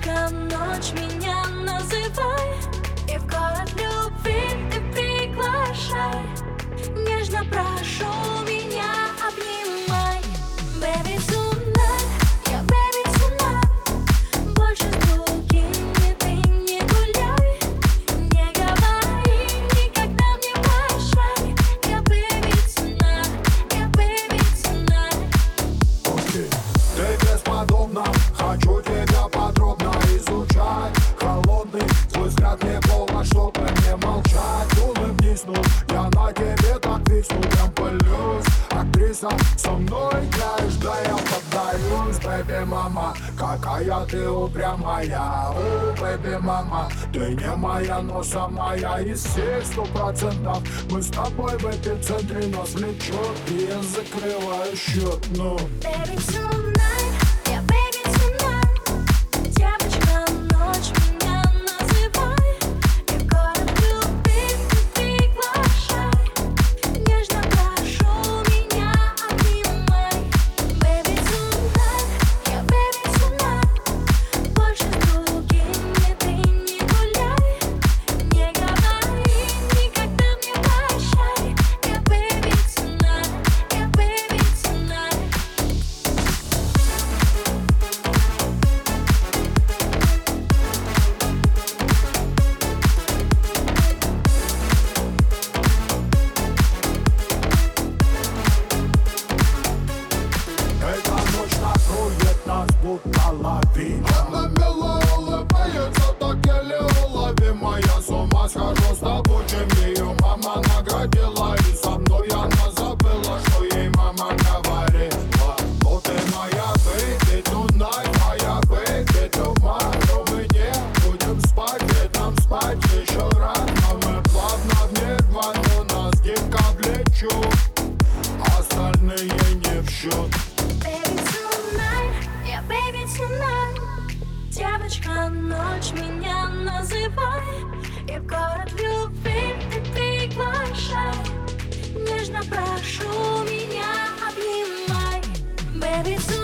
Девочка, ночь меня называй, и в город любви ты приглашай. Нежно прошу, меня обнимай. Baby, tonight, я baby, tonight. Больше с другими ты не гуляй. Не говори никогда мне прощай. Я baby, tonight, я baby, tonight. Окей, ты бесподобна, хочу тебя подробно изучать. Холодный твой взгляд не повод, чтобы не молчать. Улыбнись, ну, я на тебе так висну, прям пылюсь. Актриса со мной играешь, да я поддаюсь. Бэби, мама, какая ты упрямая. О, бэби, мама, ты не моя, но самая из всех 100%. Мы с тобой в эпицентре, нас влечет, и я закрываю счет, ну. Baby, tonight, я baby, tonight. Девочка, ночь меня называй, и в город любви ты приглашай. Нежно прошу, меня обнимай. Baby, tonight, я baby, tonight. Больше с другими ты не гуляй. Не говори никогда мне прощай. Я baby, tonight, я baby, tonight. Эта ночь накроет нас, будто лавина. Она мило улыбается, так еле уловимая. С ума схожу с тобой, чем ее мама наградила. И со мной она забыла, что ей мама говорила. Но ты моя baby, tonight, моя baby, tomorrow. Мы не будем спать, ведь нам спать еще рано. Мы плавно в нирвану, нас гибко влечу. Остальные не в счет. Baby, tonight, я baby, tonight. Девочка, ночь меня называй, и в город любви ты приглашай. Нежно прошу, меня обнимай. Baby, tonight.